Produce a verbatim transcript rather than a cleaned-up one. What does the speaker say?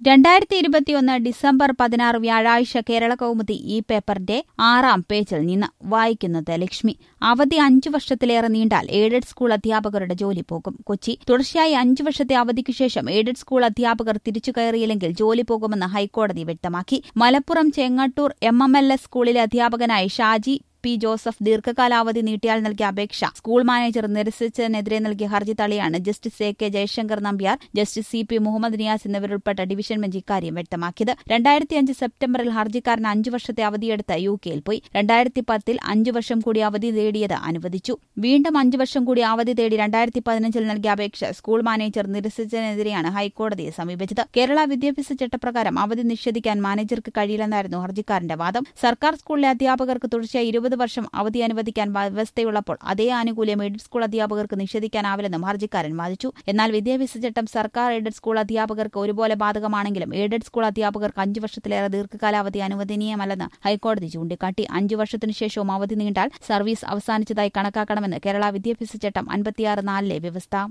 രണ്ടായിരത്തി ഇരുപത്തിയൊന്ന് ഡിസംബർ പതിനാറ് വ്യാഴാഴ്ച കേരള കൗമുദി ഈ പേപ്പറിന്റെ ആറാം പേജിൽ നിന്ന് വായിക്കുന്നത് ലക്ഷ്മി. അവധി അഞ്ചു വർഷത്തിലേറെ നീണ്ടാൽ എയ്ഡഡ് സ്കൂൾ അധ്യാപകരുടെ ജോലി പോകും. കൊച്ചി. തുടർച്ചയായി അഞ്ചു വർഷത്തെ അവധിക്ക് ശേഷം എയ്ഡഡ് സ്കൂൾ അധ്യാപകർ തിരിച്ചു കയറിയില്ലെങ്കിൽ ജോലി പോകുമെന്ന് ഹൈക്കോടതി വ്യക്തമാക്കി. Malappuram Chengattur M M L S സ്കൂളിലെ അധ്യാപകനായി ഷാജി പി ജോസഫ് ദീർഘകാലാവധി നീട്ടിയാൽ നൽകിയ അപേക്ഷ സ്കൂൾ മാനേജർ നിരസിച്ചതിനെതിരെ നൽകിയ ഹർജി തള്ളിയാണ് justice A K Jayasankar Nambiar, justice C P Muhammad Niyas എന്നിവരുൾപ്പെട്ട ഡിവിഷൻ ബെഞ്ച് ഇക്കാര്യം വ്യക്തമാക്കിയത്. രണ്ടായിരത്തിയഞ്ച് സെപ്റ്റംബറിൽ ഹർജിക്കാരൻ അഞ്ചു വർഷത്തെ അവധിയെടുത്ത് യു കെയിൽ പോയി. രണ്ടായിരത്തി പത്തിൽ അഞ്ചു വർഷം കൂടി അവധി തേടിയത് അനുവദിച്ചു. വീണ്ടും അഞ്ചു വർഷം കൂടി അവധി തേടി രണ്ടായിരത്തി പതിനഞ്ചിൽ നൽകിയ അപേക്ഷ സ്കൂൾ മാനേജർ നിരസിച്ചതിനെതിരെയാണ് ഹൈക്കോടതിയെ സമീപിച്ചത്. കേരള വിദ്യാഭ്യാസ ചട്ടപ്രകാരം അവധി നിഷേധിക്കാൻ മാനേജർക്ക് കഴിയില്ലെന്നായിരുന്നു ഹർജിക്കാരന്റെ വാദം. സർക്കാർ സ്കൂളിലെ അധ്യാപകർക്ക് തുടർച്ചയായി ഇരുപത് വർഷം അവധി അനുവദിക്കാൻ വ്യവസ്ഥയുള്ളപ്പോൾ അതേ ആനുകൂല്യം എയ്ഡഡ് സ്കൂൾ അധ്യാപകർക്ക് നിഷേധിക്കാനാവില്ലെന്നും ഹർജിക്കാരൻ വാദിച്ചു. എന്നാൽ വിദ്യാഭ്യാസ ചട്ടം സർക്കാർ എയ്ഡഡ് സ്കൂൾ അധ്യാപകർക്ക് ഒരുപോലെ ബാധകമാണെങ്കിലും എയ്ഡഡ് സ്കൂൾ അധ്യാപകർക്ക് അഞ്ചു വർഷത്തിലേറെ ദീർഘകാലാവധി അനുവദനീയമല്ലെന്ന് ഹൈക്കോടതി ചൂണ്ടിക്കാട്ടി. അഞ്ചു വർഷത്തിനു ശേഷവും അവധി നീണ്ടാൽ സർവീസ് അവസാനിച്ചതായി കണക്കാക്കണമെന്ന് കേരള വിദ്യാഭ്യാസ ചട്ടം അൻപത്തിയാറ് നാലിലെ വ്യവസ്ഥ.